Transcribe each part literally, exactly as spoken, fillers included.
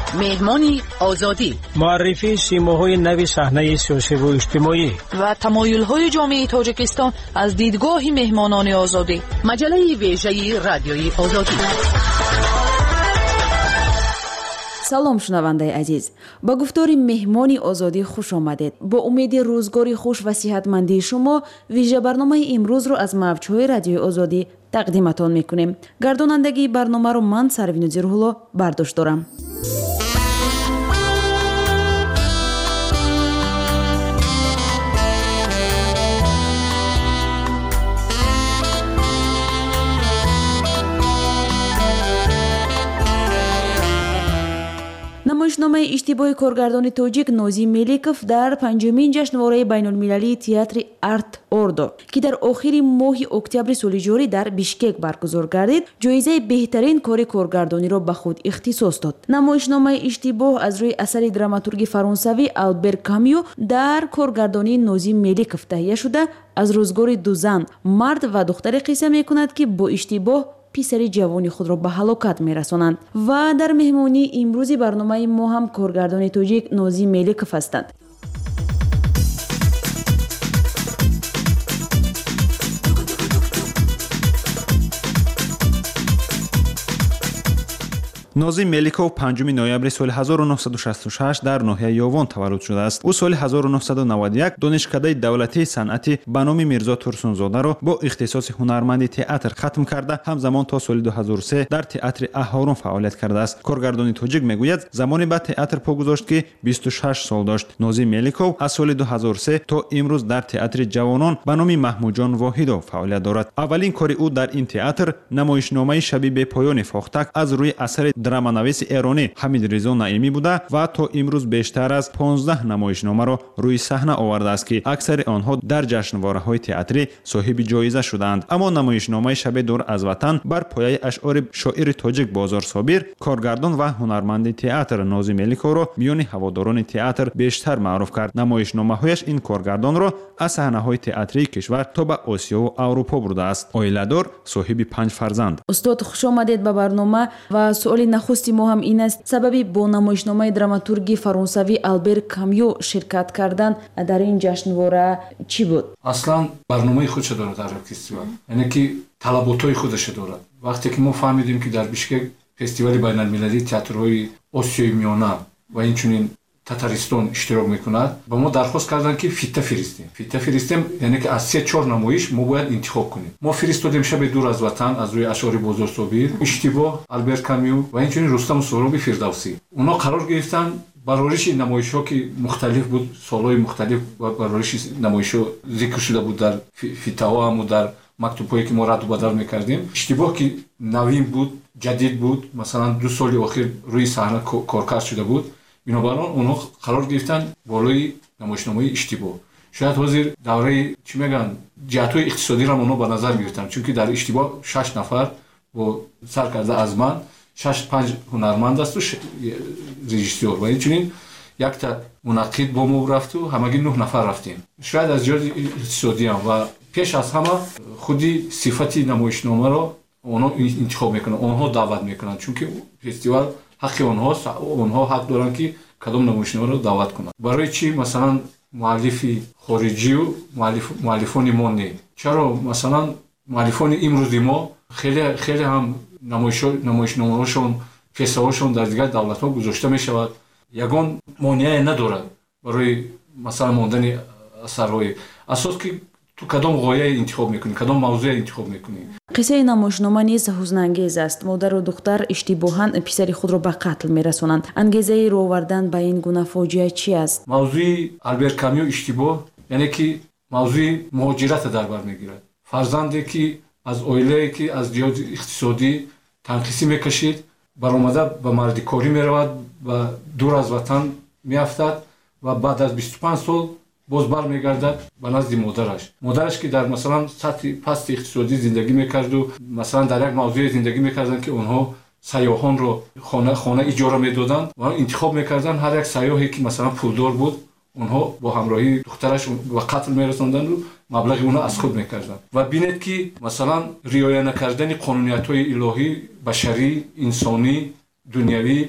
مهمانی آزادی، معرفی سیماهای نوی صحنه سیاسی و اجتماعی و تمایل‌های جامعه تاجیکستان از دیدگاه مهمانان آزادی. مجله ویژه رادیوی آزادی. سلام شنونده عزیز، با گفتار مهمانی آزادی خوش آمدید. با امید روزگاری خوش و صحتمندی شما ویژه برنامه امروز رو از موجهای رادیوی آزادی تقدیمتان میکنیم. گردانندگی برنامه رو من سروین روح‌الله برداشت دارم. намоишномаи иштибоҳи коргардони тоҷик Нозим Меликов дар панҷумин ҷашнвораи байнулмилалии театри Арт Ордо, ки дар охири моҳи октябри соли ҷорӣ дар Бишкек баргузор гардид, ҷоизаи беҳтарин кори коргардониро ба худ ихтисос дод. намоишномаи иштибоҳ аз рӯи асари драматурги фаронсавӣ Албер Камю дар коргардонии Нозим Меликов таҳия шуда, аз рӯзгори ду зан, мард ва духтаре қисса мекунад, ки бо иштибоҳ писари ҷавони худро ба ҳалокат мерасонанд. ва дар меҳмонии имрӯзи барномаи мо ҳам коргардони тоҷик Нозим Меликов ҳастанд. نازیم ملیکوف پنجم نوامبر سال هزار و نهصد و شصت و شش در ناحیه یاوان تولد شده است. او سال هزار و نهصد و نود و یک دانشکده دولتی صنعتی به نام میرزا ترسونزاده را با اختصاص هنرمندی تئاتر ختم کرده، همزمان تا سال دو هزار و سه در تئاتر اهارون فعالیت کرده است. کارگردانی تاجیک میگوید زمانی به تئاتر پا گذاشت که بیست و شش سال داشت. نازیم ملیکوف از سال دو هزار و سه تا امروز در تئاتر جوانان به نام محمود جان واحد فعالیت دارد. اولین کار او در این تئاتر نمایشنامه شبی به پایان فاختک از روی اثر درامانویس ایرانی حمید رضا نعیمی بوده و تا امروز بیشتر از پانزده نمایشنامه را روی صحنه آورده است که اکثر آنها در جشنواره‌های تئاتری صاحب جایزه شدند. اما نمایشنامه شب دور از وطن بر پایه اشعار شاعر تاجیک بازار صابر، کارگردان و هنرمند تئاتر نازیم ملیکوف را میان هواداران تئاتر بیشتر معروف کرد. نمایشنامه‌هایش این کارگردان را از صحنه‌های تئاتری کشور تا به آسیا و اروپا برده است. عائله‌دار، صاحب پنج فرزند. استاد خوش آمدید به برنامه و سوال نخستی ما هم این است: سببی با نمایشنامه دراماتورگی فرانسوی آلبر کامیو شرکت کردن در این جشنواره چی بود؟ اصلا برنامه خودش داره در فستیوال، یعنی که طلباتای خودش داره. وقتی که ما فهمیدیم که در بیشکک فستیوال بین‌المللی تئاترهای آسیای میانه و اینچنین تاتارستان اشتراک میکند، با ما درخواست کردن که فیتا فرستیم. فیتا فرستیم یعنی که از سه چهار نمایش ما باید انتخاب کنیم. ما فرستادیم شب دور از وطن از روی اشعار بازار صابر، اشتباه، آلبر کامیو و اینچنین رستم سهرابی فردوسی. اونا قرار گرفتن برآورش نمایش‌ها که مختلف بود، سال‌های مختلف و برآورش نمایش‌ها ذکر شده بود در فیتاها هم و در مکتوب‌هایی که ما رد و بدل می‌کردیم. اشتباه که نوین بود، جدید بود، مثلا دو سال اخیر روی صحنه کارکرد شده بود. بنابراین اونها قرار گرفتن بالای نمایشنامه اشتباه. شاید حاضر دوره چی میگن جهت‌های اقتصادی را اونها به نظر میگرفتن، چون که در اشتباه شش نفر با سرکرده از من شش پنج هنرمند است و ش... رژیسور و اینچنین یک تا منعقد با ما رفت و همگی نه نفر رفتیم. شاید از جهت اقتصادی هم و پیش از همه خودی صفتی نمایشنامه را اونها انتخاب میکنن، اونها دعوت میکنن، چون که فستیوال حق اونهاست، اونها حق دارن که کدام نمایشنامه رو دعوت کنن. برای چی مثلا مؤلف خارجی و مؤلف مؤلفان ما نه؟ چرا مثلا مؤلفان امروزی ما خیلی خیلی هم نمایش نمایشنامه‌هاشون فستیوالشون در دیگر دولت‌ها گذاشته میشود، یگان مانعی نداره برای مثلا ماندن اثرهای. اساس که تو کدام غایه انتخاب میکنی، کدام موضوع انتخاب میکنی. قصه نمایشنامه نیز حزن‌انگیز است. مادر و دختر اشتباهاً پسر خود را به قتل میرسانند. انگیزه رو آوردن به این گونه فاجعه چی است؟ موضوع آلبر کامیو اشتباه یعنی که موضوع مهاجرت در بر میگیرد. فرزندی که از عائله‌ای که از جهت اقتصادی تنقیصی میکشید، برآمده به مردکاری میرود و دور از وطن میافتد و بعد از بیست و پنج سال باز برمیگردد به نزد مادرش. مادرش که در مثلا سطح پست اقتصادی زندگی میکرد و مثلا در یک موضوع زندگی میکردن که اونها سیاحان رو خانه خانه اجاره میدادن و انتخاب میکردن. هر یک سیاحی که مثلا پولدار بود اونها با همراهی دخترش و قتل میرساندن و مبلغ اونها از خود میکردن. و بینید که مثلا رعایت نکردن قانونیت‌های الهی، بشری، انسانی، دنیوی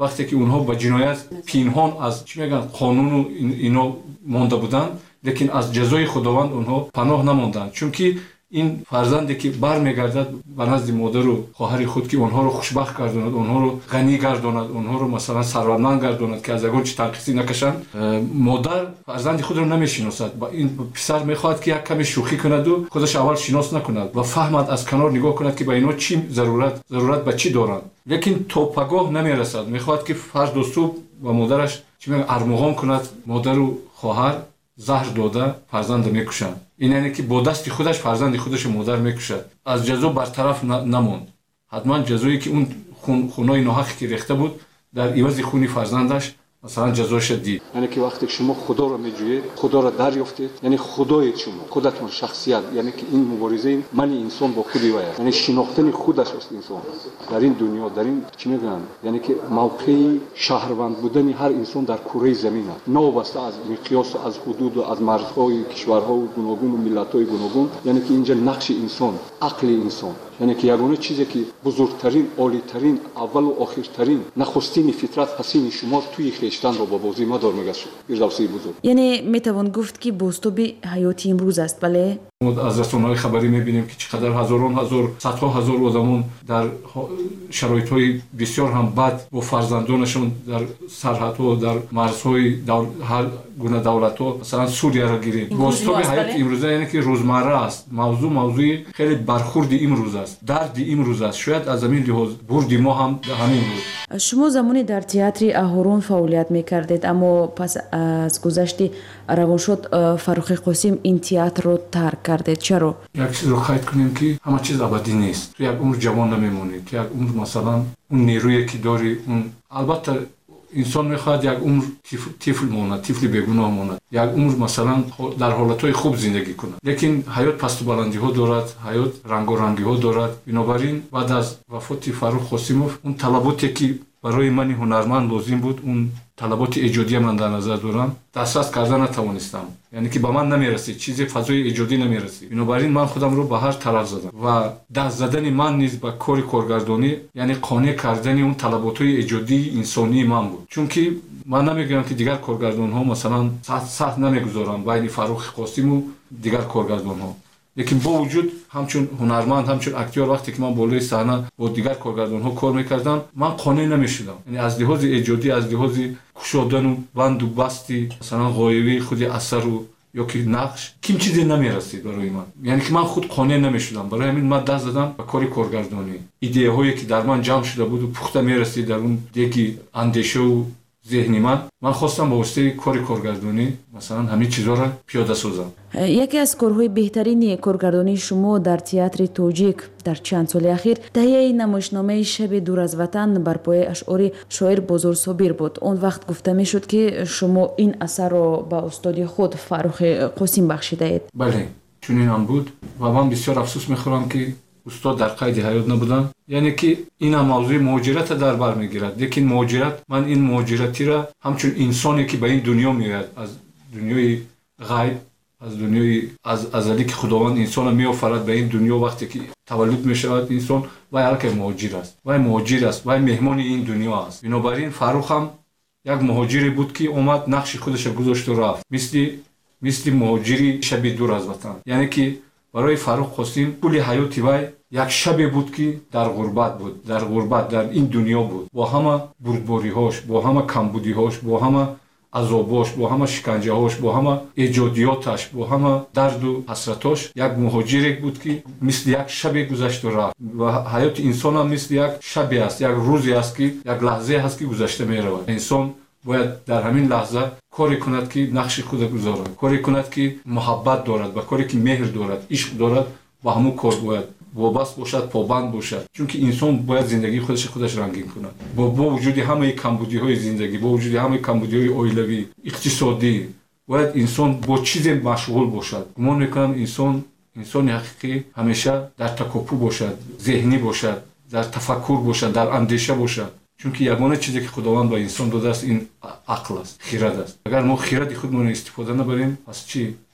вақте ки онҳо ба ҷиноят пинҳон аз чӣ мегӯянд қонуну ино монда буданд, лекин аз ҷазои худованд онҳо паноҳ намонданд, чунки ин фарзанде ки бармегардад ба назди модару хоҳари худ ки онҳоро хушбахт гардонад, онҳоро ғанӣ гардонад, онҳоро масалан сарватманд гардонад ки аз ягон чӣ танқисӣ накашанд, модар фарзанди худро намешиносад. Ин писар мехоҳад ки як каме шӯхӣ кунаду худаш аввал шинос накунад ва фаҳмад, аз канор нигоҳ кунад ки ба ино чӣ зарурат зарурат ба чӣ доранд, лекин то пагоҳ намерасад. Мехоҳад ки фарду субҳ ба модараш чӣ мегӯянд армуғон кунад, модару хоҳар заҳр дода фарзанда мекушанд. ин яъне ки бо дасти худаш фарзанди худаш модар мекушад. аз ҷазо бартараф намонд. ҳатман ҷазое ки он хунои ноҳақе ки рехта буд дар ивази хуни фарзандаш масалан ҷазоша дид. яъне ки вақте шумо худоро меҷӯед, худоро дарёфтед, яъне худоед шумо, худатон шахсият, яъне ки ин муборизаи мани инсон бо худи вай аст, яъне шинохтани худаш аст инсон дар ин дунё, дар ин чӣ мегӯянд, яъне ки мавқеи шаҳрванд будани ҳар инсон дар кураи замин аст, новаста аз миқёсу аз ҳудуду аз марзҳои кишварҳои гуногуну миллатҳои гуногун, яъне ки инҷа нақши инсон, ақли инсон, яъне ки ягона чизе ки бузургтарин, олитарин, аввалу охиртарин нахустини фитрат ҳасини шумо туи хештанро ба бозӣ мадор мегашт. Фирдавсии бузург. яъне метавон гуфт ки бозтоби ҳаёти имрӯз аст, бале? аз расонаҳои хабарӣ мебинем ки чӣ қадар ҳазорон ҳазор, садҳо ҳазор одамон дар шароитҳои бисёр ҳам бад бо фарзандонашон дар сарҳадҳо, дар марзҳои ҳар гуна давлатҳо, масалан Сурияро гирем. Бозтоби ҳаёти имрӯза яъне ки рӯзмарра аст. мавзӯъ мавзӯи хеле бархурди имрӯз аст, дарди имрӯз аст. шояд аз ҳамин лиҳоз бурди мо ҳам ҳамин буд. шумо замоне дар театри Аҳорон фаъолият мекардед, аммо пас аз гузашти равоншод Фаррухи Қосим ин театрро тарк кардед. чаро? як чизро қайд кунем ки ҳама чиз абадӣ нест. ту як умр ҷавон намемонӣ, ки як умр масалан он нерӯе ки дори он албатта инсон мехоҳад як умр тифл монад, тифли бегуноҳ монад, як умр масалан дар ҳолатҳои хуб зиндагӣ кунад, лекин ҳаёт пастубаландиҳо дорад, ҳаёт рангорангиҳо дорад. бинобар ин баъд аз вафоти Фаррух Қосимов он талаботе ки барои мани ҳунарманд лозим буд, он талаботи эҷодия ман дар назар дорам, дастрас карда натавонистам, яъне ки ба ман намерасид, чизе фазои эҷодӣ намерасид. бинобар ин ман худамро ба ҳар тараф задам ва даст задани ман низ ба кори коргардонӣ, яъне қонеъ кардани он талаботҳои эҷодии инсонии ман буд. чунки ман намегӯям ки дигар коргардонҳо масалан саҳт намегузорам байни Фаррухи Қосиму дигар коргардонҳо, лекин бо вуҷуд ҳамчун ҳунарманд, ҳамчун актёр, вақте ки ман болои саҳна бо дигар коргардонҳо кор мекардам, ман қонеъ намешудам. яъне аз лиҳози эҷодӣ, аз лиҳози кушодану банду басти масалан ғоявии худи асару ё ки нақш ким чизе намерасид барои ман, яъне ки ман худ қонеъ намешудам. барои ҳамин ман даст задам ба кори коргардонӣ. идеяҳое ки дар ман ҷамъ шуда буду пухта мерасид дар он деги андешаву зеҳни ман, ман хостам ба воситаи кори коргардонӣ масалан ҳамин чизҳоро пиёда созам. яке аз корҳои беҳтарини коргардонии шумо дар театри тоҷик дар чанд соли ахир таҳияи намоишномаи шаби дур аз ватан бар пояи ашъори шоир Бозор Собир буд. он вақт гуфта мешуд ки шумо ин асарро ба устоди худ Фаррухи Қосим бахшидаед. бале, чунин ҳам буд ва ман бисёр афсӯс мехӯрам ки устод дар қайди ҳаёт набуданд. яъне ки ин ҳам мавзӯи муҳоҷирата дар бар мегирад, лекин муҳоҷират, ман ин муҳоҷиратиро ҳамчун инсоне ки ба ин дунё меояд, аз дунёи ғайб, аз дунёи аз азалӣ ки худованд инсонро меофарад ба ин дунё, вақте ки таваллуд мешавад инсон, вай аллакай муҳоҷир аст, вай муҳоҷир аст, вай меҳмони ин дунё аст. бинобар ин Фаррух ҳам як муҳоҷире буд ки омад нақши худашро гузошту рафт, мисли мисли муҳоҷири шаби дур аз ватан. яъне ки барои Фаррух Қосим кулли ҳаёти вай як шабе буд ки дар ғурбат буд, дар ғурбат дар ин дунё буд, бо ҳама бурдбориҳош, бо ҳама камбудиҳош, бо ҳама азобош, бо ҳама шиканҷаҳош, бо ҳама эҷодиёташ, бо ҳама дарду ҳасратош як муҳоҷире буд ки мисли як шабе гузашту рафт. ва ҳаёти инсон ҳам мисли як шабе аст, як рӯзе аст ки як лаҳзае ҳаст ки гузашта меравад. инсон бояд дар ҳамин лаҳза коре кунад ки нақши худа гузорад, коре кунад ки муҳаббат дорад, ба коре ки меҳр дорад, ишқ дорад, ба ҳамун кор бояд вобаст бошад, побанд бошад. чунки инсон бояд зиндагии худаш худаш рангин кунад. бо бо вуҷуди ҳамаи камбудиҳои зиндагӣ, бо вуҷуди ҳамаи камбудиҳои оилавӣ, иқтисодӣ, бояд инсон бо чизе машғул бошад. гумон мекунам инсон инсони ҳақиқӣ ҳамеша дар такоппу бошад, зеҳнӣ бошад, дар тафаккур бошад, дар андеша бошад. чунки ягона чизе ки худованд ба инсон додааст ин ақл аст, хирад аст. агар мо хиради худмонро истифода набарем, пас чӣ?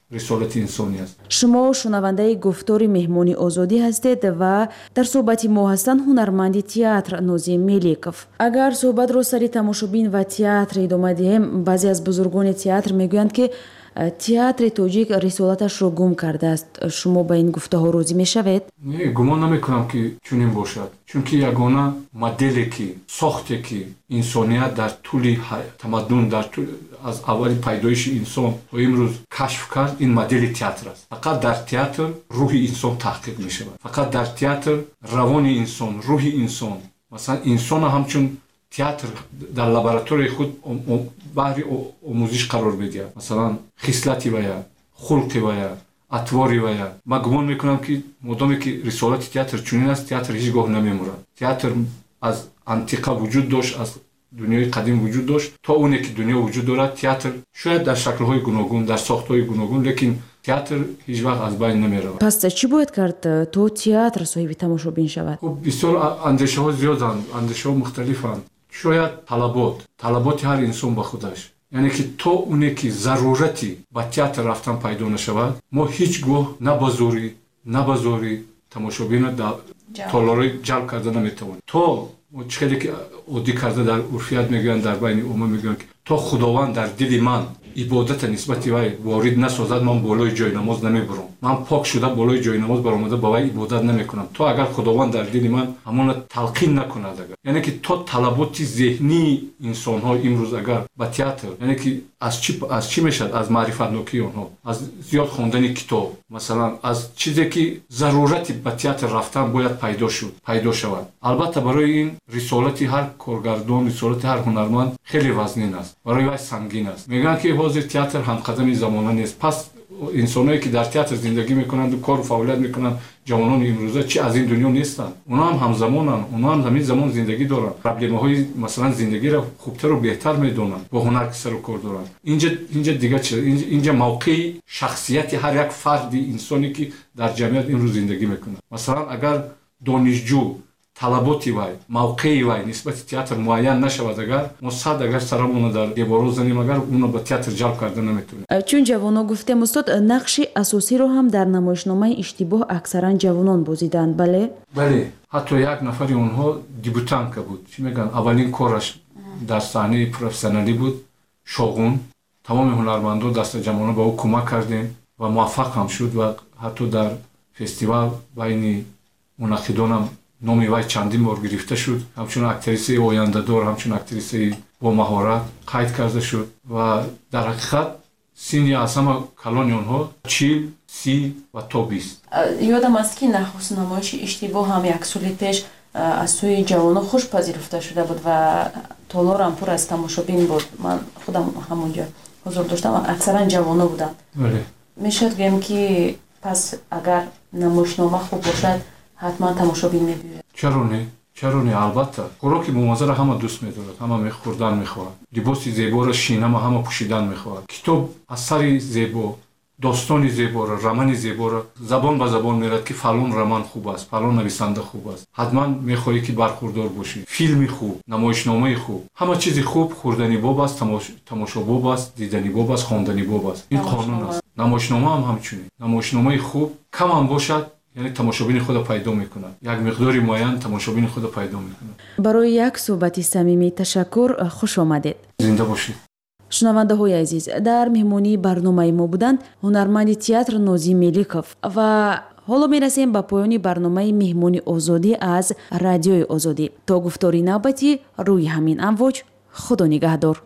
رسالت انسانی است. شما شنونده گفتار مهمانی آزادی هستید و در صحبت ما هستند هنرمند تئاتر نوزی ملیکوف. اگر صحبت رو سر تماشابین و تئاتر ادامه دهیم، بعضی از بزرگان تئاتر میگویند که تئاتر تاجیک رسالتش رو گم کرده است. شما با این گفته ها راضی میشوید؟ نه، گمان نمیکنم که چنین باشد، چون که یگانه مدلی که ساخته که انسانیت در طول تمدن در طول از اول پیدایش انسان تا امروز کشف کرد، این مدل تئاتر است. فقط در تئاتر روح انسان تحقیق می شود. فقط در تئاتر روان انسان، روح انسان، مثلا انسان همچون تئاتر در لابراتوری خود بهر آموزش قرار می‌دهد. مثلا خصلتی ویا، خلقی ویا، اطواری ویا. من گمان میکنم که مدامی که رسالت تئاتر چنین است، تئاتر هیچ گاه نمیمورد. تئاتر از انتیقه وجود داشت، از دنیای قدیم وجود داشت تا اونی که دنیا وجود دارد. تئاتر شاید در شکل‌های گوناگون، در ساخت‌های گوناگون، لیکن تئاتر هیچ وقت از بین نمی‌رود. پس چی باید کرد تو تئاتر صاحب تماشابین شود؟ خب بسیار اندیشه‌ها زیادند، اندیشه‌ها مختلفند. شاید طلبات، طلبات هر انسان با خودش، یعنی که تو اونی که ضرورتی با تئاتر رفتن پیدا نشود، ما هیچ گاه نه بازوری نه بازوری تماشابین در تالارای جلب کرده نمیتوان. تو چیزی که عادی کرده در عرفیت میگن، در بین عموم میگن که تو خداوند در دل من عبادت نسبت وی وارد نسازد، من بالای جای نماز نمیبرم، من پاک شده بالای جای نماز برآمده با وی عبادت نمیکنم. تو اگر خداوند در دل من همون تلقین نکند، اگر یعنی که تو طلبات ذهنی انسان ها امروز اگر با تئاتر، یعنی که از چی از چی میشد؟ از معرفت نوکی آنها، از زیاد خواندن کتاب، مثلا از چیزی که ضرورتی با تئاتر رفتن باید پیدا شد پیدا شود. البته برای این رسالت هر کارگردان، رسالت هر هنرمند خیلی وزنین است، برای وی سنگین است. میگن که حاضر تئاتر هم قدم زمانه نیست. پس انسانایی که در تئاتر زندگی میکنند و کار و فعالیت میکنند، جوانان امروزه چی از این دنیا نیستند؟ اونا هم همزمانند، اونا هم همین زمان زندگی دارند، پرابلم‌های مثلا زندگی را خوبتر و بهتر میدونند، با هنر که سر و کار دارند. اینجا اینجا دیگه چه؟ اینجا, اینجا موقع شخصیت هر یک فرد انسانی که در جامعه امروز زندگی میکنه. مثلا اگر دانشجو طلباتی وای، موقعی وای نسبت تئاتر معین نشود، اگر ما صد اگر سرمون در دیوارو زنیم، اگر اونو به تئاتر جلب کرده نمیتونیم. چون جوانان گفتم استاد نقش اساسی رو هم در نمایشنامه اشتباه اکثرا جوانان بازیدند. بله بله، حتی یک نفری اونها دیبوتانت بود، چی میگن، اولین کارش در صحنه پروفسیونالی بود. شاغون تمام هنرمندان دست جوانان به او کمک کردیم و موفق هم شد و حتی در فستیوال بین منعقدان هم نامی وی چندین بار گرفته شد. همچون اکتریسه آینده دار، همچون اکتریسه با مهارت قید کرده شد و در حقیقت سینی از همه کلان آنها چهل، سی و تا بیست. یادم است که نخست نمایش اشتباه هم یک سال پیش از سوی جوانان خوش پذیرفته شده بود و تالار هم پر از تماشابین بود. من خودم همونجا حضور داشتم، اکثرا جوانان بودن. بله. میشد گویم که پس اگر نمایشنامه خوب باشد حتما تماشابین میبینه. چرا نه؟ چرا نه؟ البته خوراک بامزه را همه دوست می‌دارد، همه می‌خوردن می‌خواهد. لباس زیبا را شینه همه پوشیدن می‌خواهد. کتاب اثر زیبا، داستان زیبا را، رمان زیبا را زبان به زبان میرد که فلان رمان خوب است، فلان نویسنده خوب است. حتما می‌خواهی که برخوردار باشی. فیلم خوب، نمایشنامه خوب، همه چیز خوب خوردنی باب است، تماش... تماشا باب است، دیدنی باب است، خواندنی باب است. این قانون است. نمایشنامه هم همچنین. نمایشنامه خوب کم هم باشد، یعنی تماشابین خود پیدا میکنه، یک مقداری معین تماشابین خود پیدا میکنه. برای یک صحبت صمیمی تشکر، خوش آمدید. زنده باشید. شنونده های عزیز، در مهمانی برنامه ما بودند هنرمند تئاتر نوزی ملیکوف و حالا میرسیم به پایان برنامه مهمانی آزادی از رادیوی آزادی. تا گفتاری نوبتی روی همین امواج، خدا نگهدار.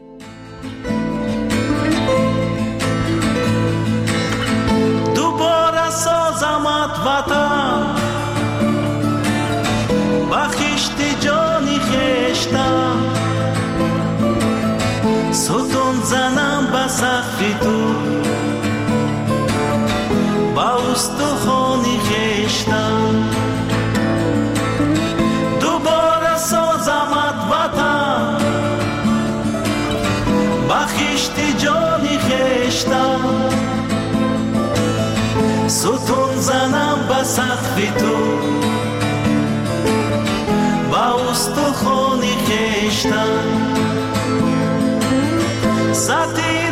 سازمت وطن بخشت جانی خشتم، ستون زنم به سقف تو با استخوانی خشتم. دوباره سازمت وطن بخشت جانی خشتم، ستون زنم به سقف تو با استخوانی خشتم. سطیر